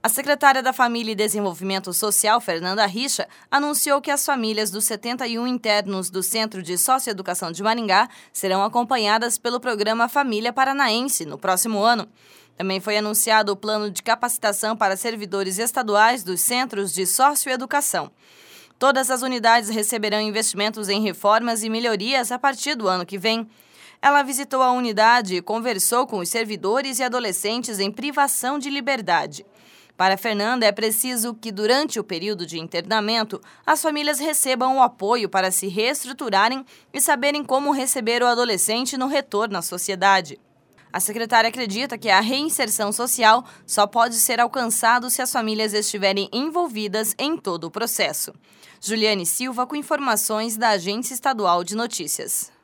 A secretária da Família e Desenvolvimento Social, Fernanda Richa, anunciou que as famílias dos 71 internos do Centro de Socioeducação de Maringá serão acompanhadas pelo programa Família Paranaense no próximo ano. Também foi anunciado o plano de capacitação para servidores estaduais dos Centros de Socioeducação. Todas as unidades receberão investimentos em reformas e melhorias a partir do ano que vem. Ela visitou a unidade e conversou com os servidores e adolescentes em privação de liberdade. Para Fernanda, é preciso que, durante o período de internamento, as famílias recebam o apoio para se reestruturarem e saberem como receber o adolescente no retorno à sociedade. A secretária acredita que a reinserção social só pode ser alcançada se as famílias estiverem envolvidas em todo o processo. Juliane Silva, com informações da Agência Estadual de Notícias.